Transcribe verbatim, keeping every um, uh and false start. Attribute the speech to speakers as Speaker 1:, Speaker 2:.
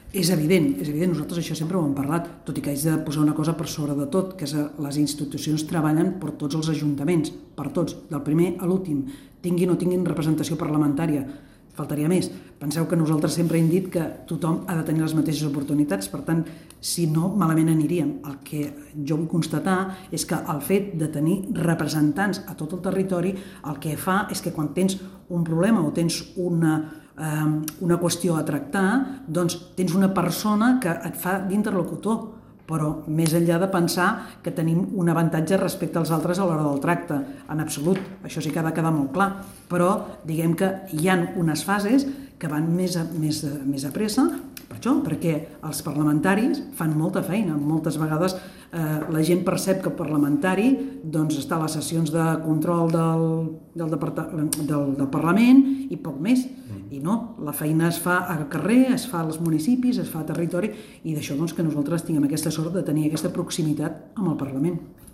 Speaker 1: És evident, és evident, nosaltres això sempre ho hem parlat, tot i que haig de posar una cosa per sobre de tot, que és que les institucions treballen per tots els ajuntaments, per tots, del primer a l'últim, tinguin o tinguin representació parlamentària, faltaria més. Penseu que nosaltres sempre hem dit que tothom ha de tenir les mateixes oportunitats, per tant, si no, malament aniríem. El que jo vull constatar és que el fet de tenir representants a tot el territori el que fa és que quan tens un problema o tens una una qüestió a tractar, doncs tens una persona que et fa d'interlocutor, però més enllà de pensar que tenim un avantatge respecte als altres a l'hora del tracte, en absolut, això sí que ha de quedar molt clar, però diguem que hi ha unes fases que van més a, més, més a pressa, per això, perquè els parlamentaris fan molta feina, moltes vegades eh, la gent percep que el parlamentari doncs, està a les sessions de control del, del, del, del Parlament i poc més. I no, la feina es fa al carrer, es fa als municipis, es fa a territori i d'això doncs, que nosaltres tinguem aquesta sort de tenir aquesta proximitat amb el Parlament.